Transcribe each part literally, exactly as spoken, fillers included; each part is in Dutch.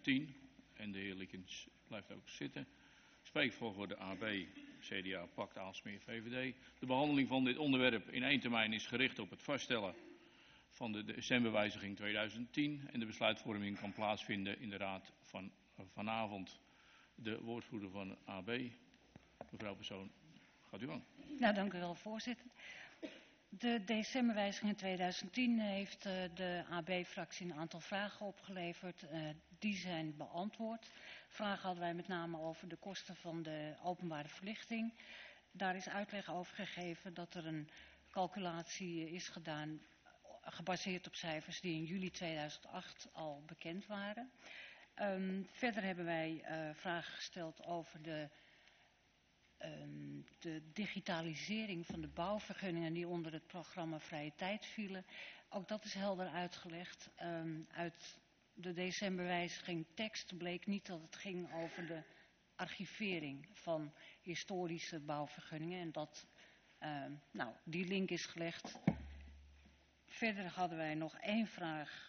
tien. En de heer Likens blijft ook zitten. Spreekvolg voor de A B, C D A, Pact, Aalsmeer, V V D. De behandeling van dit onderwerp in één termijn is gericht op het vaststellen van de decemberwijziging tweeduizend tien. En de besluitvorming kan plaatsvinden in de raad van vanavond. De woordvoerder van A B, mevrouw Persoon, gaat u aan. Nou, dank u wel, voorzitter. De decemberwijziging in tweeduizend tien heeft uh, de A B-fractie een aantal vragen opgeleverd. Uh, die zijn beantwoord. Vragen hadden wij met name over de kosten van de openbare verlichting. Daar is uitleg over gegeven dat er een calculatie is gedaan, gebaseerd op cijfers die in juli tweeduizend acht al bekend waren. Um, verder hebben wij uh, vragen gesteld over de, um, de digitalisering van de bouwvergunningen die onder het programma Vrije Tijd vielen. Ook dat is helder uitgelegd. Um, uit de decemberwijziging tekst bleek niet dat het ging over de archivering van historische bouwvergunningen. En dat, um, nou, die link is gelegd. Verder hadden wij nog één vraag.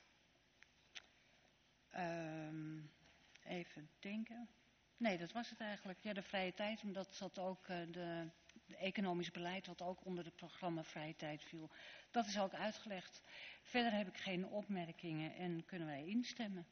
Um, even denken. Nee, dat was het eigenlijk. Ja, de vrije tijd, omdat zat ook uh, de, de economisch beleid, wat ook onder het programma Vrije Tijd viel. Dat is ook uitgelegd. Verder heb ik geen opmerkingen en kunnen wij instemmen.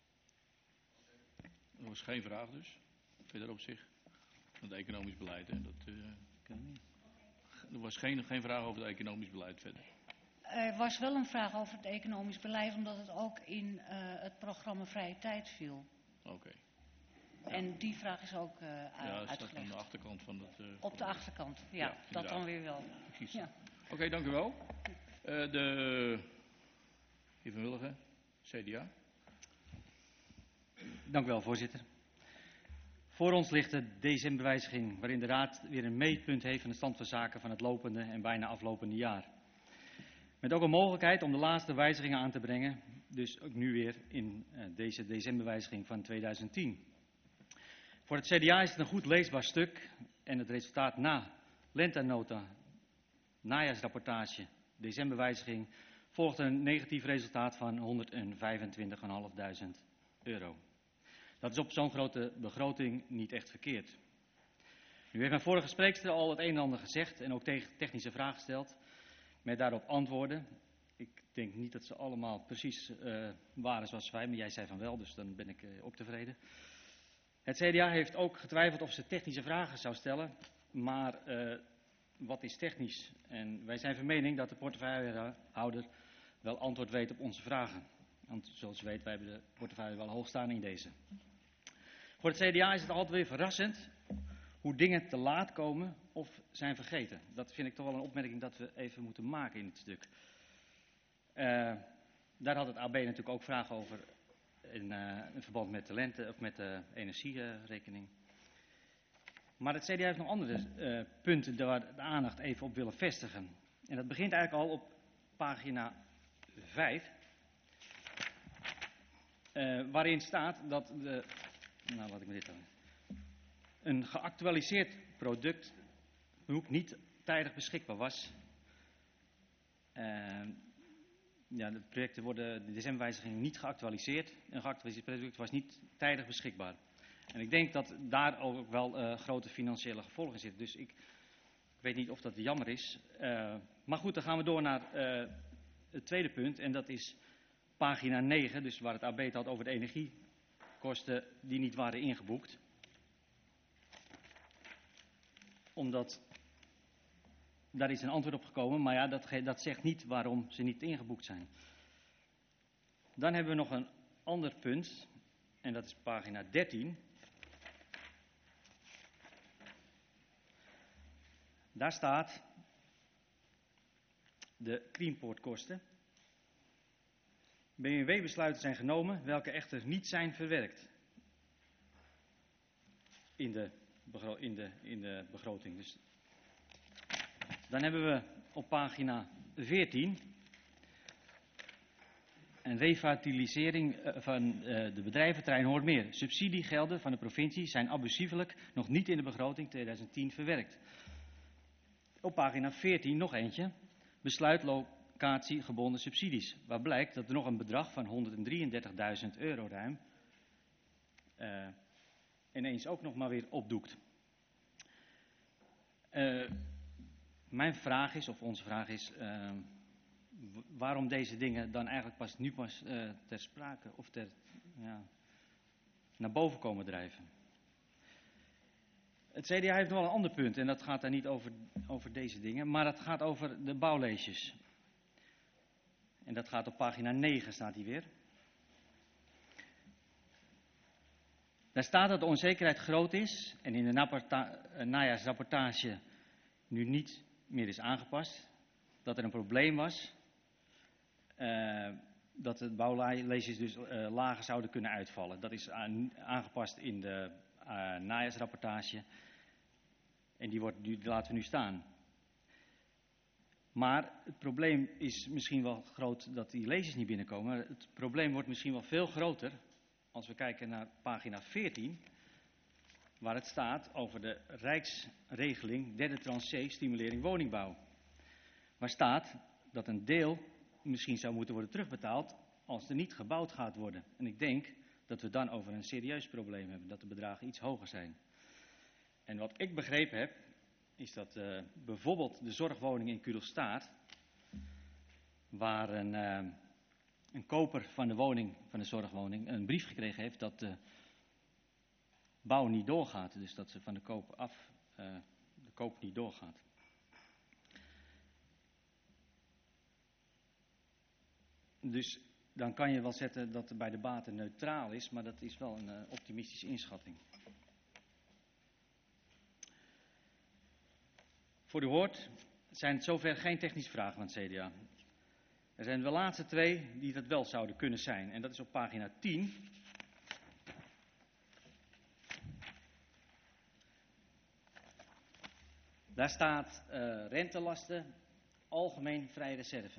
Er was geen vraag dus, verder op zich, van het economisch beleid. Hè? Dat, uh, er was geen, geen vraag over het economisch beleid verder. Er was wel een vraag over het economisch beleid, omdat het ook in uh, het programma Vrije Tijd viel. Oké. Okay. Ja. En die vraag is ook uh, ja, uitgelegd. Ja, staat aan de achterkant van het... Uh, Op de achterkant, ja, ja dat dan weer wel. Ja. Oké, okay, dank u wel. Uh, de heer Van Willigen, C D A. Dank u wel, voorzitter. Voor ons ligt de decemberwijziging waarin de Raad weer een meetpunt heeft van de stand van zaken van het lopende en bijna aflopende jaar. Met ook een mogelijkheid om de laatste wijzigingen aan te brengen, dus ook nu weer in uh, deze decemberwijziging van tweeduizend tien. Voor het C D A is het een goed leesbaar stuk en het resultaat na lentenota, najaarsrapportage, decemberwijziging volgt een negatief resultaat van honderdvijfentwintigduizend vijfhonderd euro. Dat is op zo'n grote begroting niet echt verkeerd. Nu heeft mijn vorige spreekster al het een en ander gezegd en ook technische vragen gesteld. Met daarop antwoorden. Ik denk niet dat ze allemaal precies uh, waren zoals wij, maar jij zei van wel, dus dan ben ik uh, ook tevreden. Het C D A heeft ook getwijfeld of ze technische vragen zou stellen, maar uh, wat is technisch? En wij zijn van mening dat de portefeuillehouder wel antwoord weet op onze vragen. Want zoals u weet, wij hebben de portefeuille wel hoog staan in deze. Voor het C D A is het altijd weer verrassend hoe dingen te laat komen of zijn vergeten. Dat vind ik toch wel een opmerking dat we even moeten maken in het stuk. Uh, daar had het A B natuurlijk ook vragen over in, uh, in verband met de lente of met de energierekening. Maar het C D A heeft nog andere uh, punten waar we de aandacht even op willen vestigen. En dat begint eigenlijk al op pagina vijf. Uh, waarin staat dat de... Nou, laat ik me dit dan... Een geactualiseerd productboek niet tijdig beschikbaar was. Uh, ja, de projecten worden, de decemberwijziging niet geactualiseerd. Een geactualiseerd product was niet tijdig beschikbaar. En ik denk dat daar ook wel uh, grote financiële gevolgen zitten. Dus ik, ik weet niet of dat jammer is. Uh, maar goed, dan gaan we door naar uh, het tweede punt. En dat is pagina negen, dus waar het A B het had over de energiekosten die niet waren ingeboekt. Omdat, daar is een antwoord op gekomen, maar ja, dat, dat zegt niet waarom ze niet ingeboekt zijn. Dan hebben we nog een ander punt, en dat is pagina dertien. Daar staat de Greenport-kosten. B M W-besluiten zijn genomen, welke echter niet zijn verwerkt in de, begro- in de, in de begroting. Dus dan hebben we op pagina veertien een revitalisering van de bedrijventerrein Hoornmeer. Subsidiegelden van de provincie zijn abusievelijk nog niet in de begroting tweeduizend tien verwerkt. Op pagina veertien nog eentje, besluitlocatiegebonden subsidies, waar blijkt dat er nog een bedrag van honderddrieëndertigduizend euro ruim uh, ineens ook nog maar weer opdoekt. Uh, mijn vraag is, of onze vraag is, uh, waarom deze dingen dan eigenlijk pas nu pas uh, ter sprake of ter, ja, naar boven komen drijven. Het C D A heeft nog wel een ander punt en dat gaat daar niet over, over deze dingen, maar dat gaat over de bouwleesjes. En dat gaat op pagina negen, staat die weer. Daar staat dat de onzekerheid groot is en in de naparta- najaarsrapportage nu niet meer is aangepast. Dat er een probleem was, uh, dat de bouwleesjes dus uh, lager zouden kunnen uitvallen. Dat is aan, aangepast in de uh, najaarsrapportage en die, wordt, die laten we nu staan. Maar het probleem is misschien wel groot dat die leesjes niet binnenkomen. Maar het probleem wordt misschien wel veel groter als we kijken naar pagina veertien, waar het staat over de Rijksregeling derde tranche C, stimulering woningbouw. Waar staat dat een deel misschien zou moeten worden terugbetaald als er niet gebouwd gaat worden. En ik denk dat we dan over een serieus probleem hebben, dat de bedragen iets hoger zijn. En wat ik begrepen heb, is dat uh, bijvoorbeeld de zorgwoning in Kudelstaart, waar een, uh, een koper van de woning, van de zorgwoning, een brief gekregen heeft dat de bouw niet doorgaat. Dus dat ze van de koop af, uh, de koop niet doorgaat. Dus dan kan je wel zetten dat het bij de baten neutraal is, maar dat is wel een uh, optimistische inschatting. Voor u hoort zijn het zover geen technische vragen van het C D A. Er zijn de laatste twee die dat wel zouden kunnen zijn. En dat is op pagina tien. Daar staat uh, rentelasten, algemeen vrije reserve.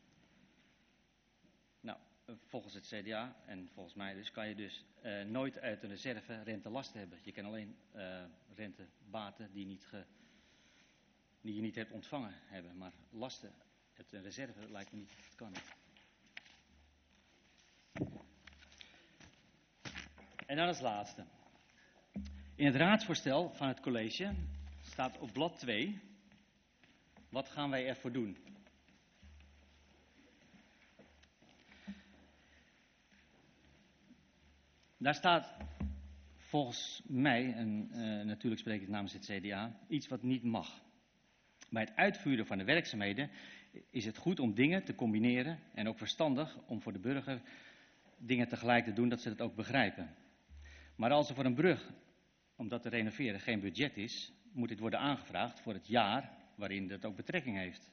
Nou, volgens het C D A en volgens mij dus kan je dus uh, nooit uit een reserve rentelasten hebben. Je kan alleen uh, rentebaten die niet ge... die je niet hebt ontvangen hebben, maar lasten uit een reserve lijkt me niet dat het kan. En dan als laatste. In het raadsvoorstel van het college staat op blad twee, wat gaan wij ervoor doen? Daar staat volgens mij, en uh, natuurlijk spreek ik namens het C D A, iets wat niet mag. Bij het uitvoeren van de werkzaamheden is het goed om dingen te combineren en ook verstandig om voor de burger dingen tegelijk te doen dat ze dat ook begrijpen. Maar als er voor een brug, om dat te renoveren, geen budget is, moet dit worden aangevraagd voor het jaar waarin dat ook betrekking heeft.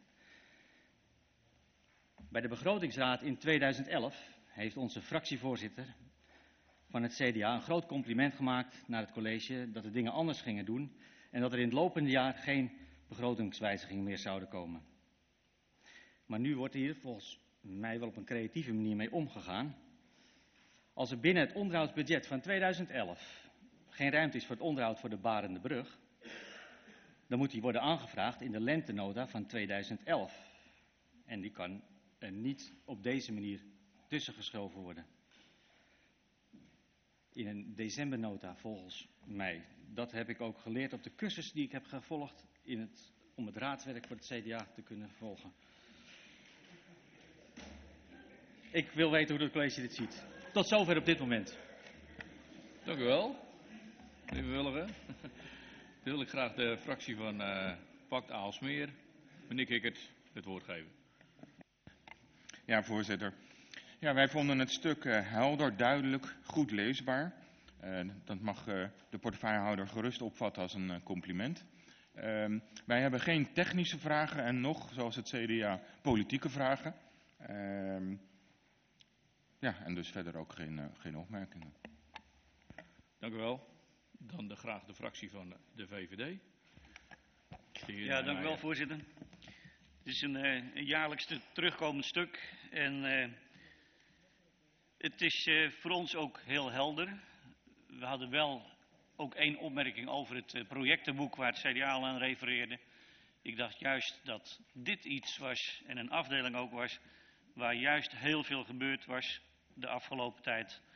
Bij de begrotingsraad in tweeduizend elf heeft onze fractievoorzitter van het C D A een groot compliment gemaakt naar het college dat de dingen anders gingen doen en dat er in het lopende jaar geen begrotingswijzigingen meer zouden komen. Maar nu wordt hier volgens mij wel op een creatieve manier mee omgegaan. Als er binnen het onderhoudsbudget van tweeduizend elf geen ruimte is voor het onderhoud voor de Barende Brug, dan moet die worden aangevraagd in de lentenota van tweeduizend elf. En die kan er niet op deze manier tussengeschoven worden. In een decembernota volgens mij. Dat heb ik ook geleerd op de cursus die ik heb gevolgd in het, om het raadswerk voor het C D A te kunnen volgen. Ik wil weten hoe het college dit ziet. Tot zover op dit moment. Dank u wel, meneer Wulligen. Dan wil ik graag de fractie van uh, Pact Aalsmeer, meneer Kikkert, het woord geven. Ja, voorzitter. Ja, wij vonden het stuk uh, helder, duidelijk, goed leesbaar. Uh, dat mag uh, de portefeuillehouder gerust opvatten als een uh, compliment. Uh, wij hebben geen technische vragen en nog, zoals het C D A, politieke vragen. Uh, ja, en dus verder ook geen, uh, geen opmerkingen. Dank u wel. Dan de, graag de fractie van de V V D. Ja, dank u wel, voorzitter. Het is een, uh, een jaarlijks terugkomend stuk en uh, het is uh, voor ons ook heel helder. We hadden wel ook één opmerking over het uh, projectenboek waar het C D A al aan refereerde. Ik dacht juist dat dit iets was en een afdeling ook was waar juist heel veel gebeurd was de afgelopen tijd.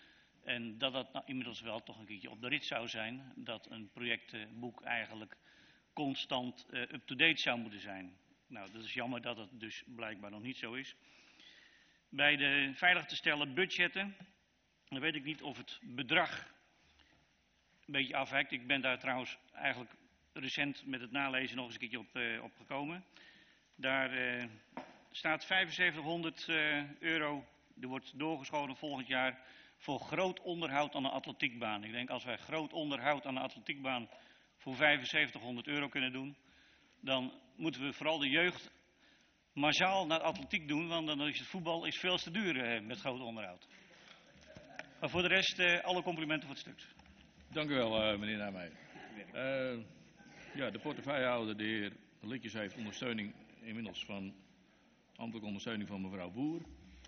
En dat dat nou inmiddels wel toch een keertje op de rit zou zijn. Dat een projectboek eigenlijk constant uh, up-to-date zou moeten zijn. Nou, dat is jammer dat het dus blijkbaar nog niet zo is. Bij de veilig te stellen budgetten, dan weet ik niet of het bedrag een beetje afwijkt. Ik ben daar trouwens eigenlijk recent met het nalezen nog eens een keertje op, uh, op gekomen. Daar uh, staat vijfenzeventighonderd uh, euro, er wordt doorgeschoten volgend jaar voor groot onderhoud aan de atletiekbaan. Ik denk als wij groot onderhoud aan de atletiekbaan voor vijfenzeventighonderd euro kunnen doen, dan moeten we vooral de jeugd massaal naar atletiek doen, want dan is het voetbal is veel te duur uh, met groot onderhoud. Maar voor de rest, uh, alle complimenten voor het stuk. Dank u wel, uh, meneer Nijmeijer. Uh, ja, de portefeuillehouder, de heer Litjes, heeft ondersteuning inmiddels van, ambtelijke ondersteuning van mevrouw Boer.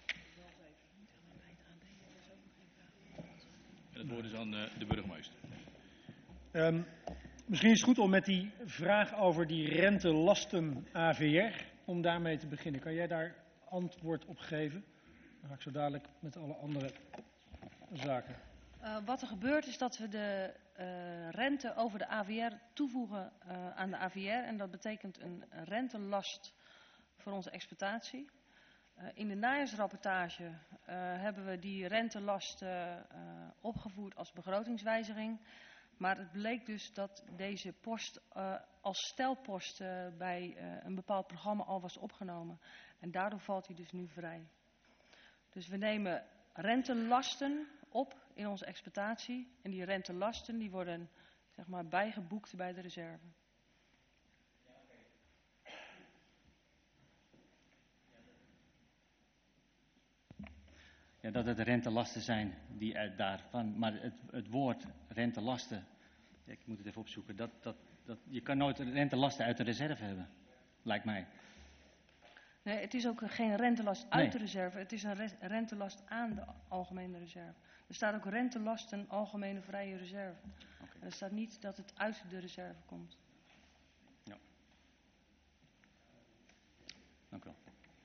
En het woord is aan uh, de burgemeester. Um, misschien is het goed om met die vraag over die rentelasten A V R, om daarmee te beginnen. Kan jij daar antwoord op geven? Dan ga ik zo dadelijk met alle andere zaken. Uh, wat er gebeurt is dat we de uh, rente over de A V R toevoegen uh, aan de A V R. En dat betekent een rentelast voor onze exploitatie. Uh, in de najaarsrapportage uh, hebben we die rentelast uh, uh, opgevoerd als begrotingswijziging. Maar het bleek dus dat deze post uh, als stelpost uh, bij uh, een bepaald programma al was opgenomen. En daardoor valt hij dus nu vrij. Dus we nemen rentelasten op in onze exploitatie. En die rentelasten die worden zeg maar, bijgeboekt bij de reserve. Ja, dat het rentelasten zijn die er daarvan, maar het, het woord rentelasten, ik moet het even opzoeken, dat, dat, dat, je kan nooit rentelasten uit de reserve hebben, lijkt mij. Nee, het is ook geen rentelast uit Nee. de reserve, het is een re rentelast aan de algemene reserve. Er staat ook rentelasten algemene vrije reserve. Okay. En er staat niet dat het uit de reserve komt. Ja. Dank u wel.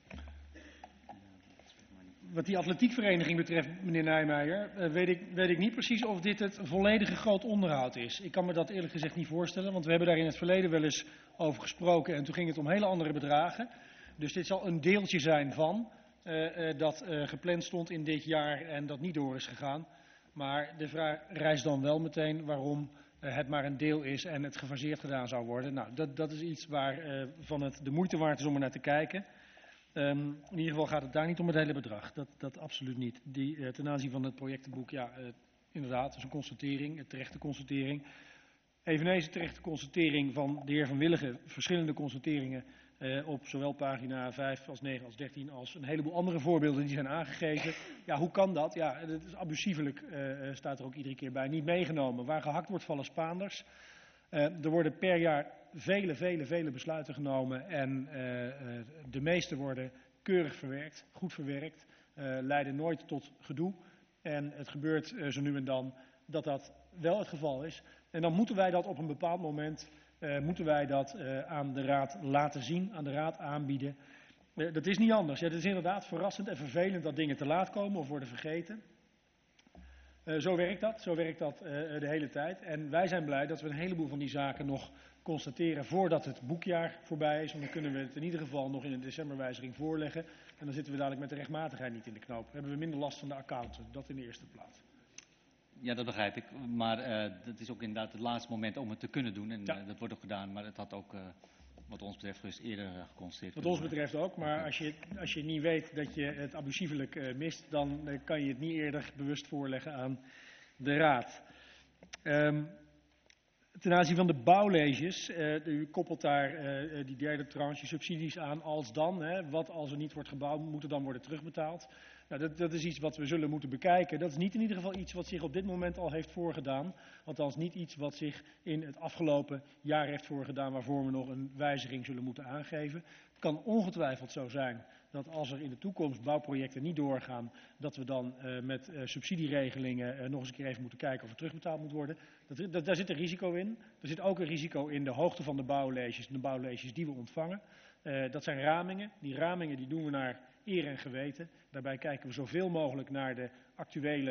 Wat die atletiekvereniging betreft, meneer Nijmeijer, uh, weet, ik, weet ik niet precies of dit het volledige groot onderhoud is. Ik kan me dat eerlijk gezegd niet voorstellen, want we hebben daar in het verleden wel eens over gesproken en toen ging het om hele andere bedragen. Dus dit zal een deeltje zijn van uh, uh, dat uh, gepland stond in dit jaar en dat niet door is gegaan. Maar de vraag rijst dan wel meteen waarom uh, het maar een deel is en het gefaseerd gedaan zou worden. Nou, dat, dat is iets waar uh, van het de moeite waard is om er naar te kijken. Um, in ieder geval gaat het daar niet om het hele bedrag. Dat, dat absoluut niet. Die, uh, ten aanzien van het projectenboek, ja, uh, inderdaad, dat is een constatering, een terechte constatering. Eveneens een terechte constatering van de heer Van Willigen, verschillende constateringen uh, op zowel pagina vijf als negen als dertien als een heleboel andere voorbeelden die zijn aangegeven. Ja, hoe kan dat? Ja, dat is abusievelijk, uh, staat er ook iedere keer bij, niet meegenomen. Waar gehakt wordt vallen Spaanders. Uh, er worden per jaar vele, vele, vele besluiten genomen en uh, uh, de meeste worden keurig verwerkt, goed verwerkt, uh, leiden nooit tot gedoe. En het gebeurt uh, zo nu en dan dat dat wel het geval is. En dan moeten wij dat op een bepaald moment, uh, moeten wij dat uh, aan de Raad laten zien, aan de Raad aanbieden. Uh, dat is niet anders. Ja, het is inderdaad verrassend en vervelend dat dingen te laat komen of worden vergeten. Uh, zo werkt dat, zo werkt dat uh, de hele tijd. En wij zijn blij dat we een heleboel van die zaken nog constateren voordat het boekjaar voorbij is. Want dan kunnen we het in ieder geval nog in een decemberwijziging voorleggen. En dan zitten we dadelijk met de rechtmatigheid niet in de knoop. Dan hebben we minder last van de accountant, dat in de eerste plaats. Ja, dat begrijp ik. Maar uh, dat is ook inderdaad het laatste moment om het te kunnen doen. En Ja. uh, dat wordt ook gedaan, maar het had ook, uh, wat ons betreft, gerust eerder uh, geconstateerd. Wat ons betreft ook, maar als je, als je niet weet dat je het abusievelijk uh, mist, dan uh, kan je het niet eerder bewust voorleggen aan de Raad. Um, ten aanzien van de bouwleges, uh, u koppelt daar uh, die derde tranche subsidies aan als dan. Hè, wat als er niet wordt gebouwd, moet er dan worden terugbetaald. Nou, dat, dat is iets wat we zullen moeten bekijken. Dat is niet in ieder geval iets wat zich op dit moment al heeft voorgedaan. Althans niet iets wat zich in het afgelopen jaar heeft voorgedaan, waarvoor we nog een wijziging zullen moeten aangeven. Het kan ongetwijfeld zo zijn dat als er in de toekomst bouwprojecten niet doorgaan, dat we dan uh, met uh, subsidieregelingen uh, nog eens een keer even moeten kijken of er terugbetaald moet worden. Dat, dat, daar zit een risico in. Er zit ook een risico in de hoogte van de bouwleges, de bouwleges die we ontvangen. Uh, dat zijn ramingen. Die ramingen die doen we naar eer en geweten. Daarbij kijken we zoveel mogelijk naar de actuele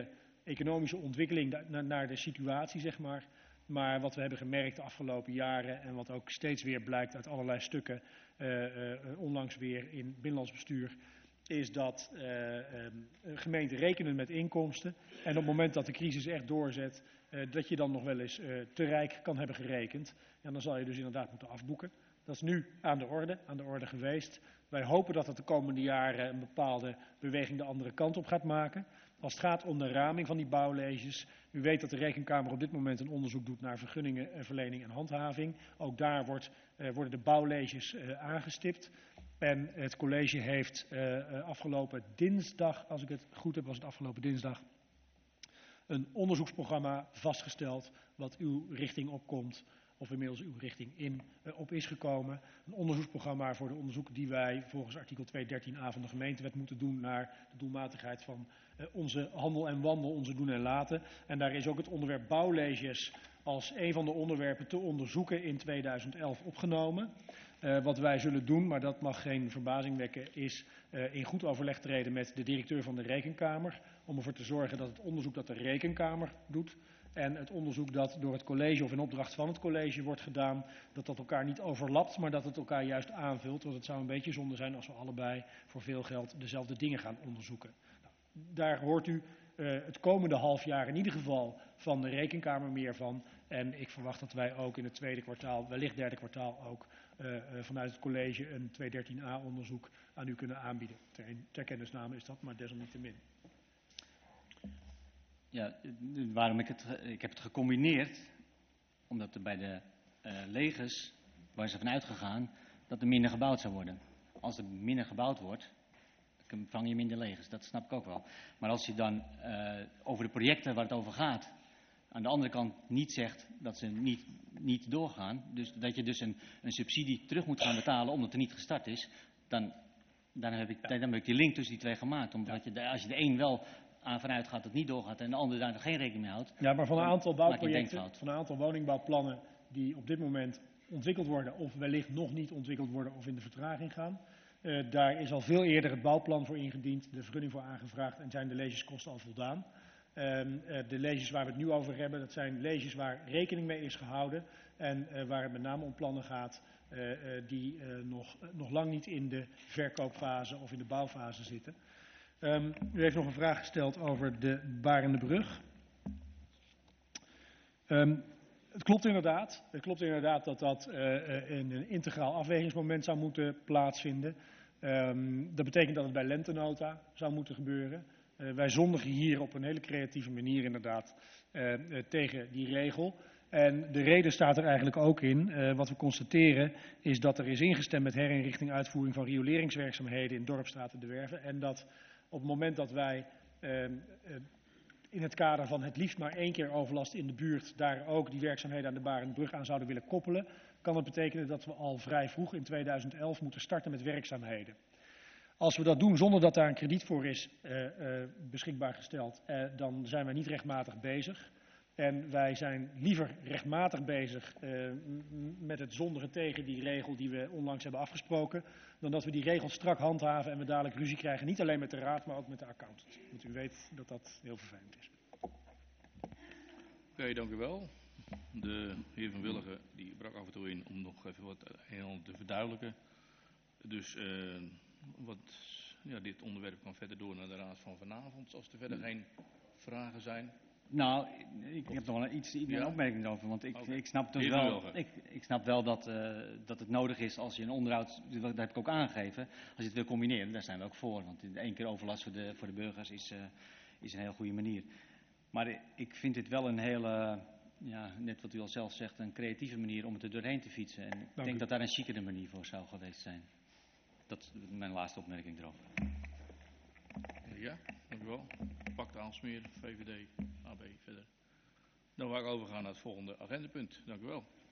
economische ontwikkeling naar, naar de situatie, zeg maar. Maar wat we hebben gemerkt de afgelopen jaren en wat ook steeds weer blijkt uit allerlei stukken, uh, uh, onlangs weer in binnenlands bestuur, is dat uh, um, gemeenten rekenen met inkomsten. En op het moment dat de crisis echt doorzet, uh, dat je dan nog wel eens uh, te rijk kan hebben gerekend. En dan zal je dus inderdaad moeten afboeken. Dat is nu aan de orde, aan de orde geweest. Wij hopen dat het de komende jaren een bepaalde beweging de andere kant op gaat maken. Als het gaat om de raming van die bouwleges. U weet dat de Rekenkamer op dit moment een onderzoek doet naar vergunningen, verlening en handhaving. Ook daar wordt, uh, worden de bouwleges uh, aangestipt. En het college heeft uh, afgelopen dinsdag, als ik het goed heb, was het afgelopen dinsdag, een onderzoeksprogramma vastgesteld wat uw richting opkomt, of inmiddels uw richting in uh, op is gekomen. Een onderzoeksprogramma voor de onderzoeken die wij volgens artikel tweehonderddertien a van de gemeentewet moeten doen naar de doelmatigheid van uh, onze handel en wandel, onze doen en laten. En daar is ook het onderwerp bouwleges als een van de onderwerpen te onderzoeken in tweeduizend elf opgenomen. Uh, wat wij zullen doen, maar dat mag geen verbazing wekken, is uh, in goed overleg treden met de directeur van de Rekenkamer. Om ervoor te zorgen dat het onderzoek dat de Rekenkamer doet en het onderzoek dat door het college of in opdracht van het college wordt gedaan, dat dat elkaar niet overlapt, maar dat het elkaar juist aanvult. Want het zou een beetje zonde zijn als we allebei voor veel geld dezelfde dingen gaan onderzoeken. Nou, daar hoort u uh, het komende half jaar in ieder geval van de Rekenkamer meer van. En ik verwacht dat wij ook in het tweede kwartaal, wellicht derde kwartaal ook, uh, uh, vanuit het college een tweehonderddertien a onderzoek aan u kunnen aanbieden. Ter, ter kennisname is dat, maar desalniettemin. Ja, waarom ik het, ik heb het gecombineerd, omdat er bij de uh, legers, waar ze van uitgegaan, dat er minder gebouwd zou worden. Als er minder gebouwd wordt, vang je minder legers, dat snap ik ook wel. Maar als je dan uh, over de projecten waar het over gaat, aan de andere kant niet zegt dat ze niet, niet doorgaan, dus dat je dus een, een subsidie terug moet gaan betalen omdat er niet gestart is, dan, dan, heb ik, dan heb ik die link tussen die twee gemaakt. Omdat je de, als je de een wel aan vanuit gaat dat het niet doorgaat en de ander daar geen rekening mee houdt. Ja, maar van een aantal bouwprojecten, van een aantal woningbouwplannen die op dit moment ontwikkeld worden of wellicht nog niet ontwikkeld worden of in de vertraging gaan. Uh, daar is al veel eerder het bouwplan voor ingediend, de vergunning voor aangevraagd en zijn de legeskosten al voldaan. Uh, uh, de leges waar we het nu over hebben, dat zijn leges waar rekening mee is gehouden en uh, waar het met name om plannen gaat uh, uh, die uh, nog, uh, nog lang niet in de verkoopfase of in de bouwfase zitten. Um, u heeft nog een vraag gesteld over de Barendebrug. Um, het klopt inderdaad. Het klopt inderdaad dat dat uh, in een integraal afwegingsmoment zou moeten plaatsvinden. Um, dat betekent dat het bij lentenota zou moeten gebeuren. Uh, wij zondigen hier op een hele creatieve manier inderdaad uh, uh, tegen die regel. En de reden staat er eigenlijk ook in. Uh, wat we constateren is dat er is ingestemd met herinrichting uitvoering van rioleringswerkzaamheden in Dorpsstraat De Werven. En dat op het moment dat wij uh, uh, in het kader van het liefst maar één keer overlast in de buurt daar ook die werkzaamheden aan de Barenbrug aan zouden willen koppelen, kan het betekenen dat we al vrij vroeg in tweeduizend elf moeten starten met werkzaamheden. Als we dat doen zonder dat daar een krediet voor is uh, uh, beschikbaar gesteld, uh, dan zijn wij niet rechtmatig bezig. En wij zijn liever rechtmatig bezig uh, met het zondigen tegen die regel die we onlangs hebben afgesproken, dan dat we die regel strak handhaven en we dadelijk ruzie krijgen, niet alleen met de raad, maar ook met de accountant. Want u weet dat dat heel vervelend is. Oké, okay, dank u wel. De heer Van Willigen die brak af en toe in om nog even wat heel te verduidelijken. Dus uh, wat, ja, dit onderwerp kan verder door naar de raad van vanavond, als er verder geen vragen zijn. Nou, ik heb nog wel iets, een ja. opmerking over, want ik, Okay. ik snap dus wel, ik, ik snap wel dat, uh, dat het nodig is als je een onderhoud, dat heb ik ook aangegeven, als je het wil combineren, daar zijn we ook voor. Want één keer overlast voor de, voor de burgers is, uh, is een heel goede manier. Maar ik vind dit wel een hele, ja, net wat u al zelf zegt, een creatieve manier om het er doorheen te fietsen. En ik Dank denk u. dat daar een chicere manier voor zou geweest zijn. Dat is mijn laatste opmerking erover. Ja, dank u wel. Pakt Aalsmeer, V V D, A B verder. Dan ga ik overgaan naar het volgende agendapunt. Dank u wel.